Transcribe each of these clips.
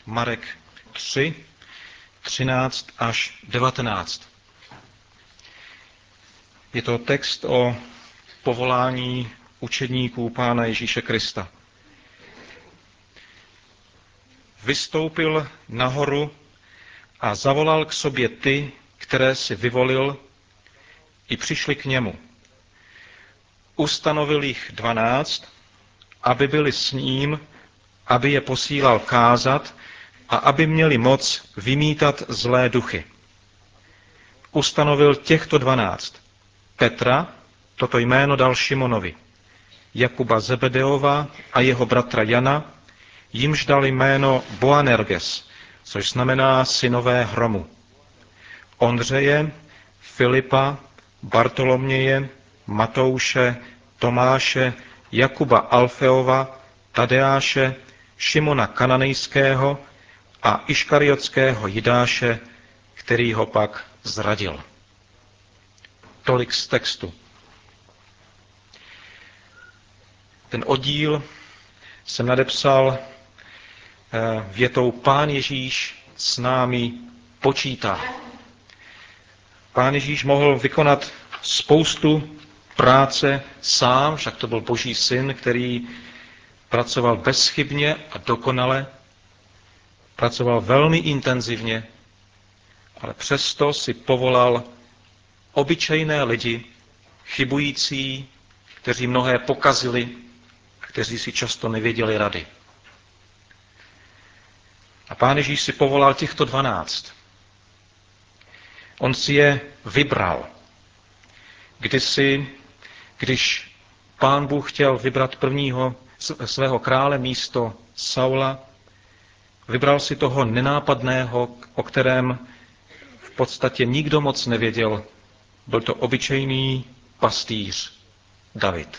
Marek 3, 13 až 19. Je to text o povolání učedníků Pána Ježíše Krista. Vystoupil nahoru a zavolal k sobě ty, které si vyvolil, i přišli k němu. Ustanovil jich 12, aby byli s ním, aby je posílal kázat a aby měli moc vymítat zlé duchy. Ustanovil těchto 12. Petra, toto jméno dal Šimonovi, Jakuba Zebedeova a jeho bratra Jana, jimž dal jméno Boanerges, což znamená synové hromu. Ondřeje, Filipa, Bartoloměje, Matouše, Tomáše, Jakuba Alfeova, Tadeáše, Šimona Kananejského a Iškariotského Jidáše, který ho pak zradil. Tolik z textu. Ten oddíl jsem nadepsal větou Pán Ježíš s námi počítá. Pán Ježíš mohl vykonat spoustu práce sám, však to byl Boží syn, který pracoval bezchybně a dokonale, pracoval velmi intenzivně, ale přesto si povolal obyčejné lidi, chybující, kteří mnohé pokazili, kteří si často nevěděli rady. A Pán Ježíš si povolal těchto 12. On si je vybral. Kdysi, když Pán Bůh chtěl vybrat prvního svého krále místo Saula, vybral si toho nenápadného, o kterém v podstatě nikdo moc nevěděl. Byl to obyčejný pastýř David.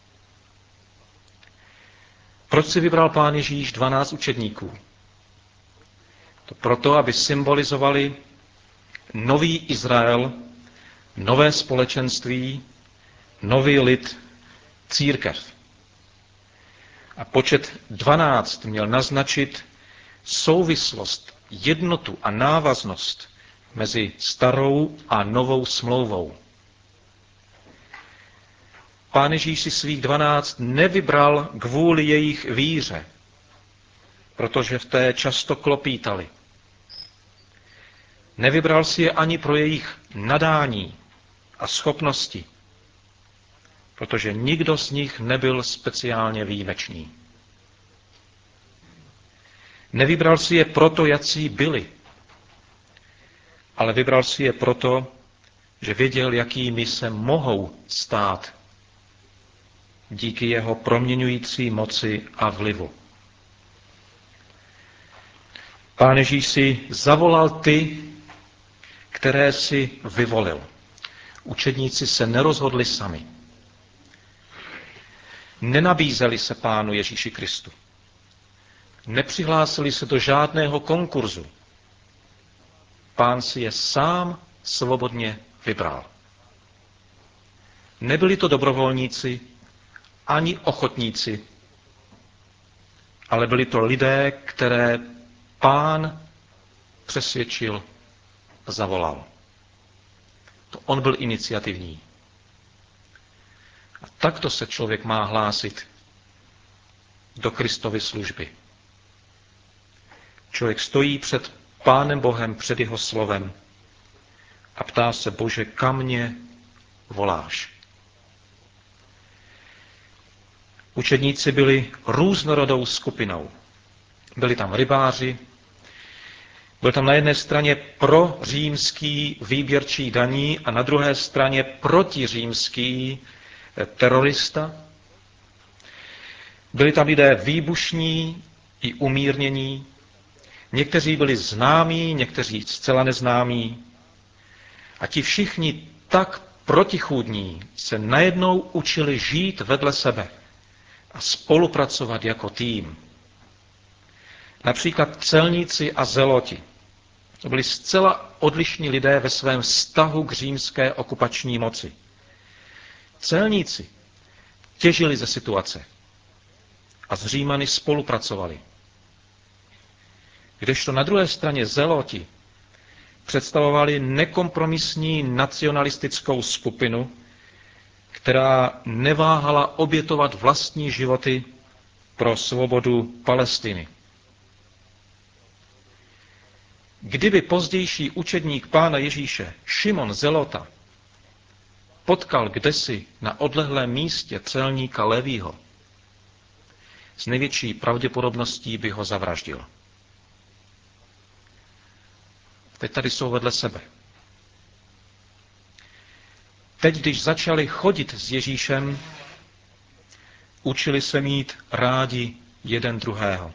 Proč si vybral Pán Ježíš 12 učedníků? To proto, aby symbolizovali nový Izrael, nové společenství, nový lid, církev. A počet 12 měl naznačit souvislost, jednotu a návaznost mezi starou a novou smlouvou. Pán Ježíš si svých 12 nevybral kvůli jejich víře, protože v té často klopítali. Nevybral si je ani pro jejich nadání a schopnosti, protože nikdo z nich nebyl speciálně výjimečný. Nevybral si je proto, jací byli, ale vybral si je proto, že věděl, jakými se mohou stát díky jeho proměňující moci a vlivu. Pán Ježíš si zavolal ty, které si vyvolil. Učedníci se nerozhodli sami. Nenabízeli se Pánu Ježíši Kristu. Nepřihlásili se do žádného konkurzu. Pán si je sám svobodně vybral. Nebyli to dobrovolníci, ani ochotníci, ale byli to lidé, které Pán přesvědčil a zavolal. To on byl iniciativní. A takto se člověk má hlásit do Kristovy služby. Člověk stojí před Pánem Bohem, před jeho slovem a ptá se: Bože, kam mě voláš? Učedníci byli různorodou skupinou. Byli tam rybáři, byl tam na jedné straně prořímský výběrčí daní a na druhé straně protiřímský terorista. Byli tam lidé výbušní i umírnění. Někteří byli známí, někteří zcela neznámí. A ti všichni tak protichůdní se najednou učili žít vedle sebe a spolupracovat jako tým. Například celníci a zeloti. To byli zcela odlišní lidé ve svém vztahu k římské okupační moci. Celníci těžili ze situace a s Římany spolupracovali. Kdežto na druhé straně zeloti představovali nekompromisní nacionalistickou skupinu, která neváhala obětovat vlastní životy pro svobodu Palestiny. Kdyby pozdější učedník Pána Ježíše, Šimon Zelota, potkal kdesi na odlehlém místě celníka Levího, s největší pravděpodobností by ho zavraždil. Teď tady jsou vedle sebe. Teď, když začali chodit s Ježíšem, učili se mít rádi jeden druhého.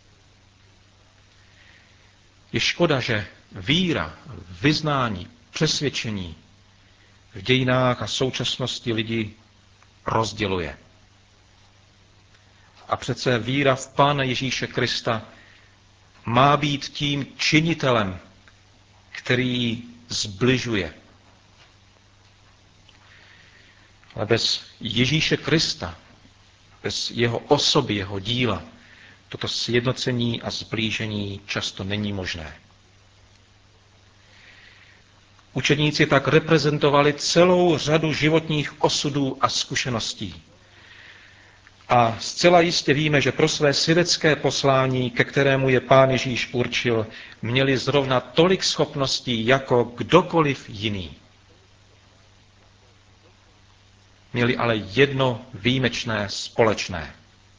Je škoda, že víra, vyznání, přesvědčení v dějinách a současnosti lidi rozděluje. A přece víra v Pána Ježíše Krista má být tím činitelem, který zbližuje. Ale bez Ježíše Krista, bez jeho osoby, jeho díla, toto sjednocení a zblížení často není možné. Učedníci tak reprezentovali celou řadu životních osudů a zkušeností. A zcela jistě víme, že pro své svědecké poslání, ke kterému je Pán Ježíš určil, měli zrovna tolik schopností jako kdokoliv jiný. Měli ale jedno výjimečné společné.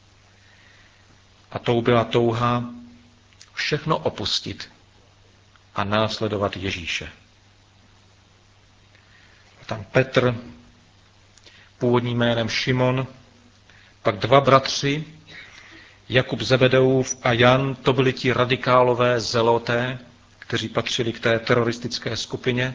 A tou byla touha všechno opustit a následovat Ježíše. A tam Petr, původním jménem Šimon, pak dva bratři, Jakub Zebedeův a Jan, to byli ti radikálové zeloté, kteří patřili k té teroristické skupině.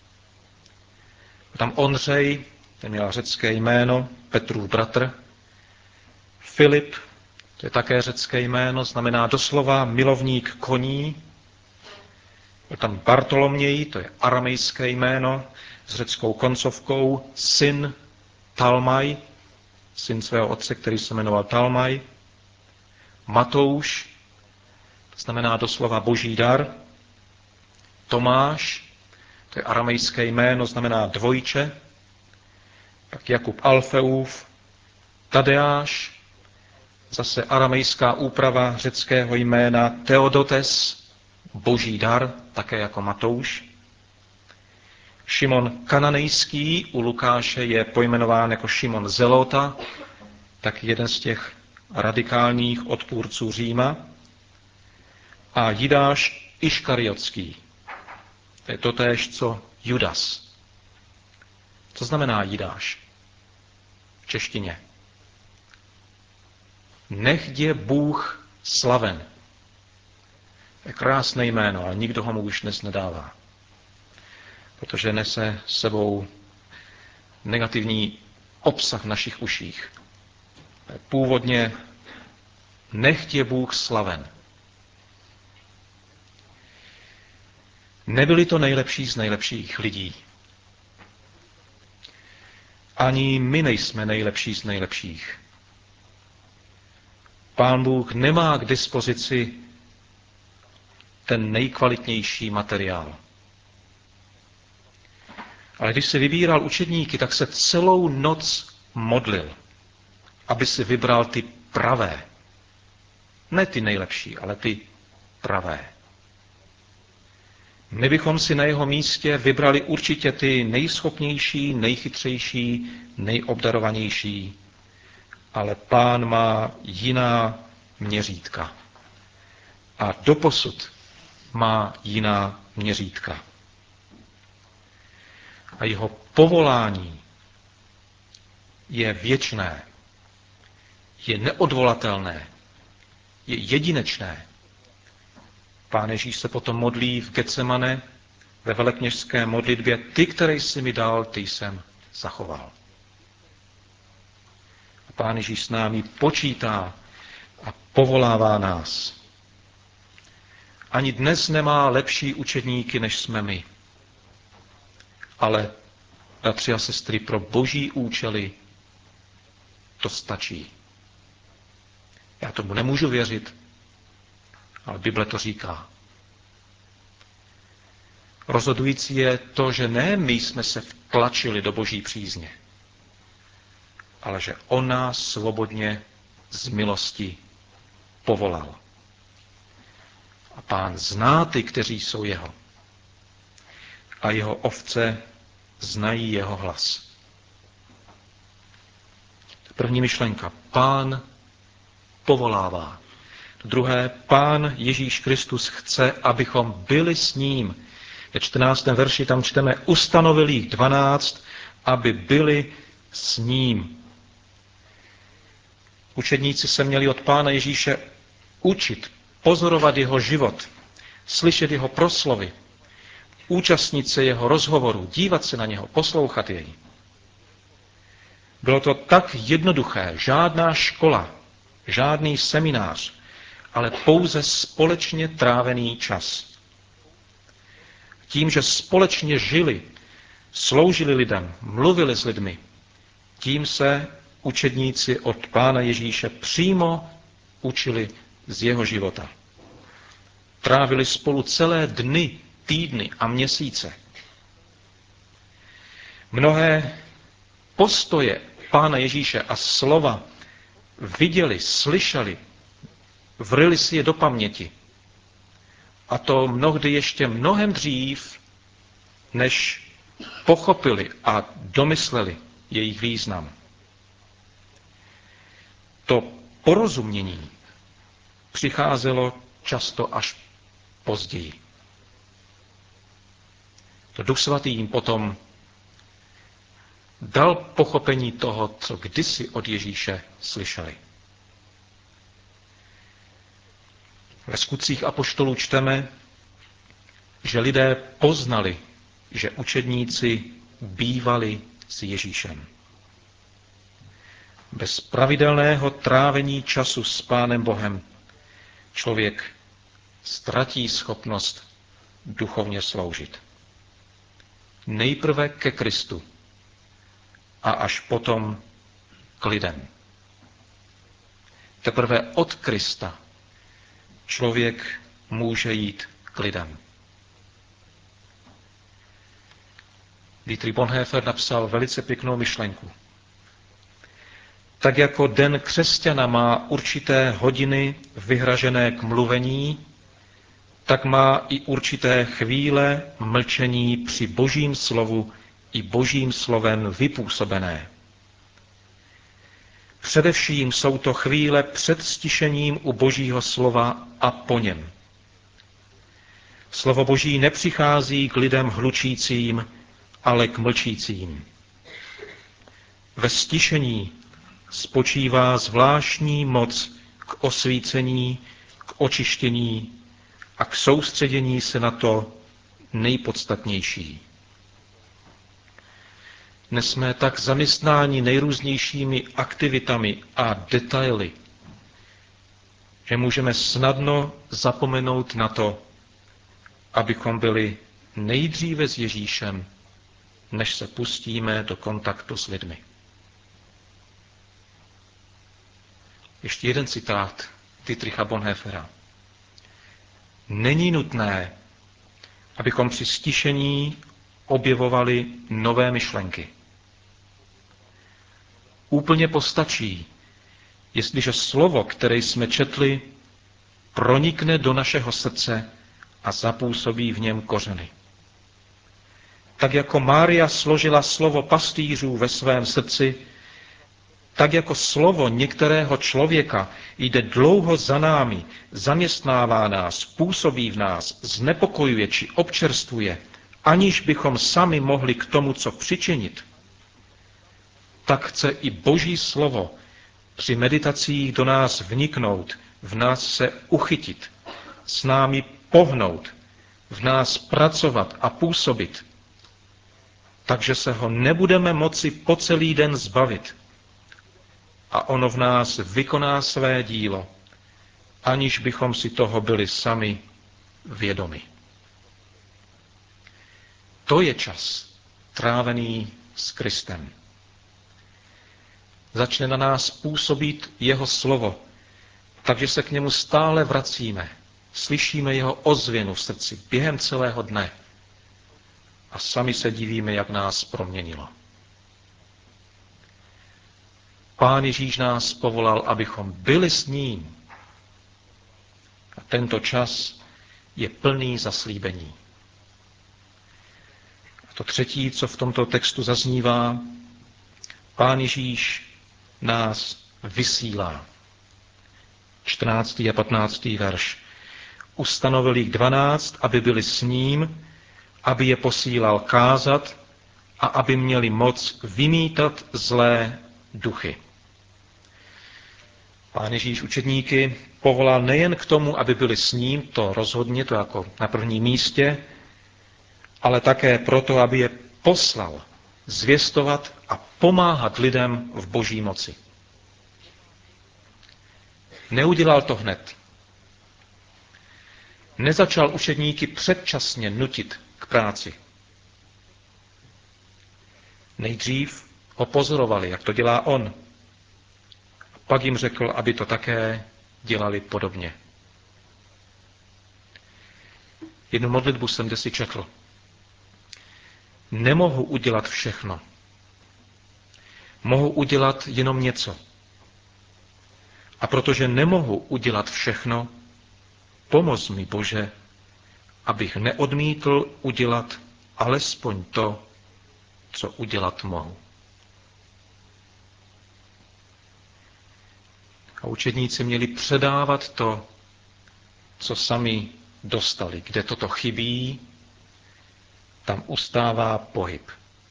A tam Ondřej, ten měl řecké jméno, Petrův bratr. Filip, to je také řecké jméno, znamená doslova milovník koní. Byl tam Bartoloměj, to je aramejské jméno, s řeckou koncovkou, syn Talmaj, syn svého otce, který se jmenoval Talmaj. Matouš, to znamená doslova boží dar. Tomáš, to je aramejské jméno, znamená dvojče. Pak Jakub Alfeův, Tadeáš, zase aramejská úprava řeckého jména Theodotes, boží dar, také jako Matouš. Šimon Kananejský, u Lukáše je pojmenován jako Šimon Zelota, tak jeden z těch radikálních odpůrců Říma. A Jidáš Iškariotský, to je totéž, co Judas. Co znamená Jidáš v češtině? Nechť je Bůh slaven. To je krásné jméno, ale nikdo ho mu už dnes nedává. Protože nese sebou negativní obsah v našich uších. Původně nechť je Bůh slaven. Nebyli to nejlepší z nejlepších lidí. Ani my nejsme nejlepší z nejlepších. Pán Bůh nemá k dispozici ten nejkvalitnější materiál. Ale když si vybíral učedníky, tak se celou noc modlil, aby si vybral ty pravé. Ne ty nejlepší, ale ty pravé. My bychom si na jeho místě vybrali určitě ty nejschopnější, nejchytřejší, nejobdarovanější, ale Pán má jiná měřítka. A doposud má jiná měřítka. A jeho povolání je věčné, je neodvolatelné, je jedinečné. Pán Ježíš se potom modlí v Getsemane ve velekněžské modlitbě: ty, které jsi mi dal, ty jsem zachoval. A Pán Ježíš s námi počítá a povolává nás. Ani dnes nemá lepší učedníky, než jsme my. Ale, bratři a sestry, pro boží účely to stačí. Já tomu nemůžu věřit, Ale Bible to říká. Rozhodující je to, že ne my jsme se vtlačili do Boží přízně, ale že on nás svobodně z milosti povolal. A Pán zná ty, kteří jsou jeho. A jeho ovce znají jeho hlas. První myšlenka. Pán povolává. Druhé, Pán Ježíš Kristus chce, abychom byli s ním. Ve 14. verši tam čteme, ustanovil jich 12, aby byli s ním. Učedníci se měli od Pána Ježíše učit, pozorovat jeho život, slyšet jeho proslovy, účastnit se jeho rozhovoru, dívat se na něho, poslouchat jej. Bylo to tak jednoduché, žádná škola, žádný seminář, ale pouze společně trávený čas. Tím, že společně žili, sloužili lidem, mluvili s lidmi, tím se učedníci od Pána Ježíše přímo učili z jeho života. Trávili spolu celé dny, týdny a měsíce. Mnohé postoje Pána Ježíše a slova viděli, slyšeli, vryli si je do paměti. A to mnohdy ještě mnohem dřív, než pochopili a domysleli jejich význam. To porozumění přicházelo často až později. To Duch Svatý jim potom dal pochopení toho, co kdysi od Ježíše slyšeli. Ve Skutcích apoštolů čteme, že lidé poznali, že učedníci bývali s Ježíšem. Bez pravidelného trávení času s Pánem Bohem člověk ztratí schopnost duchovně sloužit. Nejprve ke Kristu a až potom k lidem. Teprve od Krista člověk může jít k lidem. Dietrich Bonhoeffer napsal velice pěknou myšlenku. Tak jako den křesťana má určité hodiny vyhražené k mluvení, tak má i určité chvíle mlčení při Božím slovu i Božím slovem vypůsobené. Především jsou to chvíle před stišením u Božího slova a po něm. Slovo Boží nepřichází k lidem hlučícím, ale k mlčícím. Ve stišení spočívá zvláštní moc k osvícení, k očištění a k soustředění se na to nejpodstatnější. Dnes jsme tak zaměstnáni nejrůznějšími aktivitami a detaily, že můžeme snadno zapomenout na to, abychom byli nejdříve s Ježíšem, než se pustíme do kontaktu s lidmi. Ještě jeden citát Dietricha Bonhoeffera. Není nutné, abychom při stišení objevovali nové myšlenky. Úplně postačí, jestliže slovo, které jsme četli, pronikne do našeho srdce a zapůsobí v něm kořeny. Tak jako Mária složila slovo pastýřů ve svém srdci, tak jako slovo některého člověka jde dlouho za námi, zaměstnává nás, působí v nás, znepokojuje či občerstvuje, aniž bychom sami mohli k tomu, co přičinit, tak chce i Boží slovo při meditacích do nás vniknout, v nás se uchytit, s námi pohnout, v nás pracovat a působit, takže se ho nebudeme moci po celý den zbavit. A ono v nás vykoná své dílo, aniž bychom si toho byli sami vědomi. To je čas trávený s Kristem. Začne na nás působit jeho slovo, takže se k němu stále vracíme, Slyšíme jeho ozvěnu v srdci během celého dne a sami se divíme, jak nás proměnilo. Pán Ježíš nás povolal, abychom byli s ním. A tento čas je plný zaslíbení. A to třetí, co v tomto textu zaznívá, Pán Ježíš nás vysílá. 14. a 15. verš. Ustanovil jich 12, aby byli s ním, aby je posílal kázat a aby měli moc vymítat zlé duchy. Pán Ježíš učedníky povolal nejen k tomu, aby byli s ním, to rozhodně, to jako na prvním místě, ale také proto, aby je poslal zvěstovat a pomáhat lidem v Boží moci. Neudělal to hned. Nezačal učedníky předčasně nutit k práci. Nejdřív ho pozorovali, jak to dělá on. Pak jim řekl, aby to také dělali podobně. Jednu modlitbu jsem desi četl. Nemohu udělat všechno. Mohu udělat jenom něco. A protože nemohu udělat všechno, pomoz mi, Bože, abych neodmítl udělat alespoň to, co udělat mohu. A učedníci měli předávat to, co sami dostali. Kde toto chybí, tam ustává pohyb.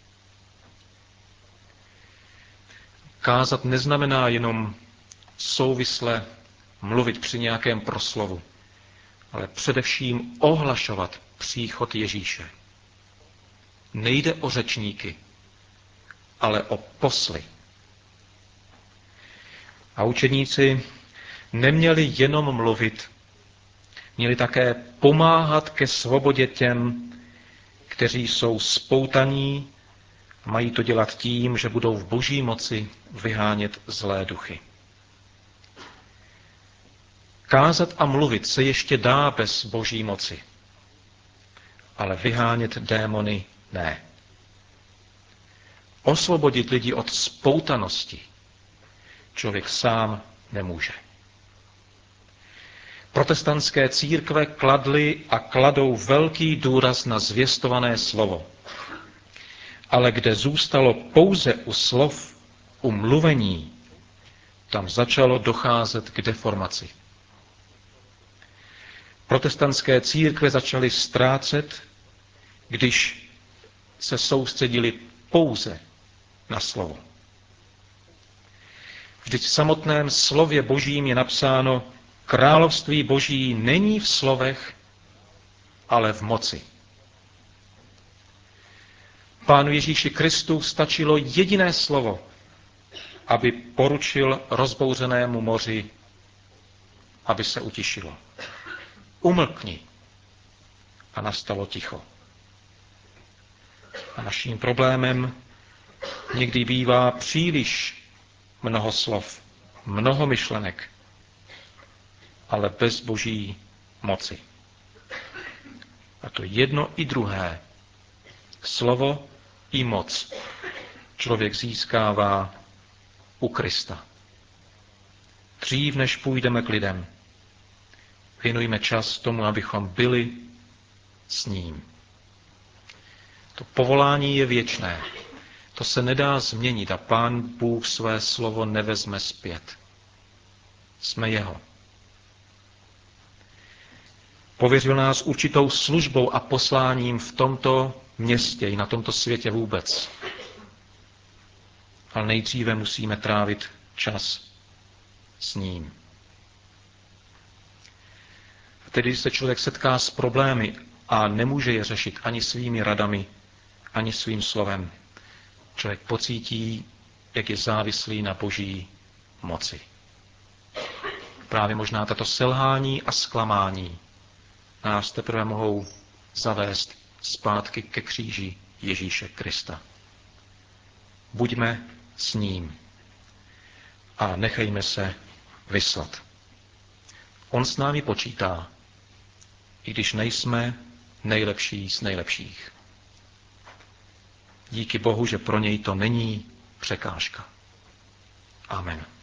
Kázat neznamená jenom souvisle mluvit při nějakém proslovu, ale především ohlašovat příchod Ježíše. Nejde o řečníky, ale o posly. A učedníci neměli jenom mluvit, měli také pomáhat ke svobodě těm, kteří jsou spoutaní, mají to dělat tím, že budou v Boží moci vyhánět zlé duchy. Kázat a mluvit se ještě dá bez Boží moci, ale vyhánět démony ne. Osvobodit lidi od spoutanosti člověk sám nemůže. Protestantské církve kladly a kladou velký důraz na zvěstované slovo. Ale kde zůstalo pouze u slov, u mluvení, tam začalo docházet k deformaci. Protestantské církve začaly ztrácet, když se soustředili pouze na slovo. Vždyť v samotném slově Božím je napsáno, království Boží není v slovech, ale v moci. Pánu Ježíši Kristu stačilo jediné slovo, aby poručil rozbouřenému moři, aby se utišilo. Umlkni. A nastalo ticho. A naším problémem někdy bývá příliš mnoho slov, mnoho myšlenek, ale bez Boží moci. A to jedno i druhé, slovo i moc, člověk získává u Krista. Dřív, než půjdeme k lidem, věnujme čas tomu, abychom byli s ním. To povolání je věčné. To se nedá změnit a Pán Bůh své slovo nevezme zpět. Jsme jeho. Pověřil nás určitou službou a posláním v tomto městě i na tomto světě vůbec. Ale nejdříve musíme trávit čas s ním. A tedy, když se člověk setká s problémy a nemůže je řešit ani svými radami, ani svým slovem, člověk pocítí, jak je závislý na Boží moci. Právě možná tato selhání a zklamání nás teprve mohou zavést zpátky ke kříži Ježíše Krista. Buďme s ním a nechejme se vyslat. On s námi počítá. i když nejsme nejlepší z nejlepších. Díky Bohu, že pro něj to není překážka. Amen.